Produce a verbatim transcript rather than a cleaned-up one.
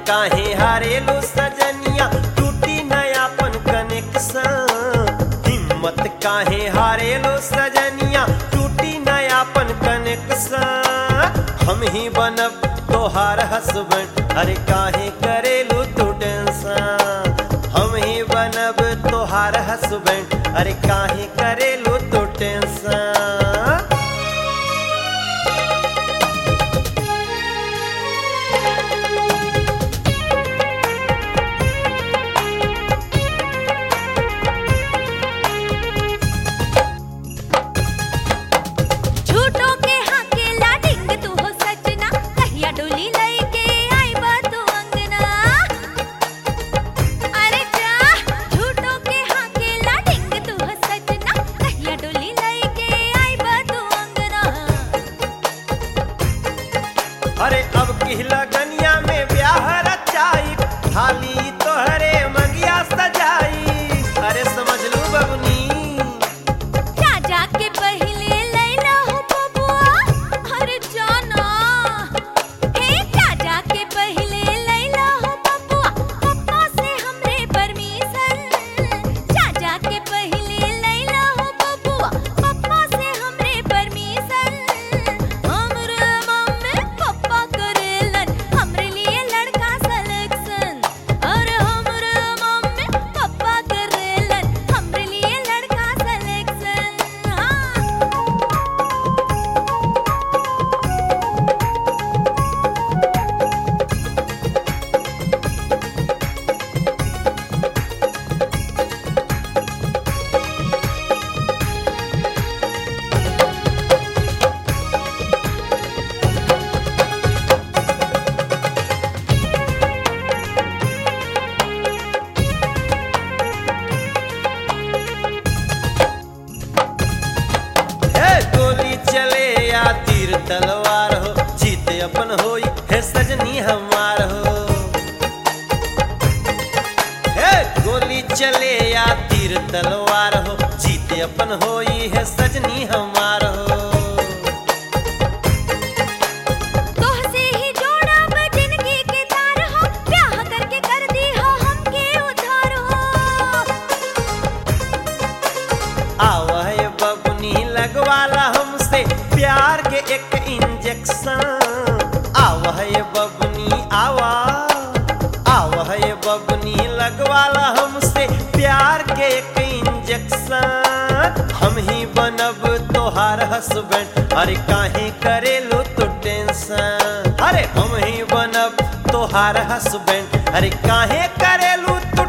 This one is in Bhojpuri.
काहे हारेलू सजनिया टूटी नयापन कनेक्शन। हिम्मत काहे हारेलू सजनिया टूटी नयापन कनेक्शन। हम ही बनब तोहार हसबैंड अरे काहे करेलू तू टेंशन। हम ही बनब तोहार हसबैंड अरे काहे करेलू तू टेंशन। अरे अब की लगनिया में ब्याह रचाई थाली तोहरे मंगिया सजाई। अरे समझ लू बबनी राजा के पहले लैला हो बबुआ। अरे जाना हे राजा के पहले लैला हो बबुआ। पप्पा से हमरे परमिशन। राजा के पहले लैला हो बबुआ। पप्पा से हमरे परमिशन। हमरे मम्मी पप्पा करेलन हमरे लिए लड़का सिलेक्शन। और हमरे मम्मी पप्पा करेलन हमरे लिए लड़का सिलेक्शन। हे गोली चले या तीर तलवार हो जीत अपन होई है सजनी हमार हो। हे गोली चले या तीर तलवार हो जीत अपन होई है सजनी हमार हो। तोहसे ही जोड़ा जिंदगी के तार हो। ब्याह करके कर दी हो हमके उधार हो। आवा है बबनी लगवाला हमसे प्यार के एक इंजेक्शन। आवा है बबनी आवा आवा है बबनी लगवाला हमसे प्यार के एक इंजेक्शन। हम ही बनब तोहार हसबैंड अरे काहे करेलू तू टेंशन। अरे हम ही बनब तोहार हसबैंड अरे काहे करेलू तू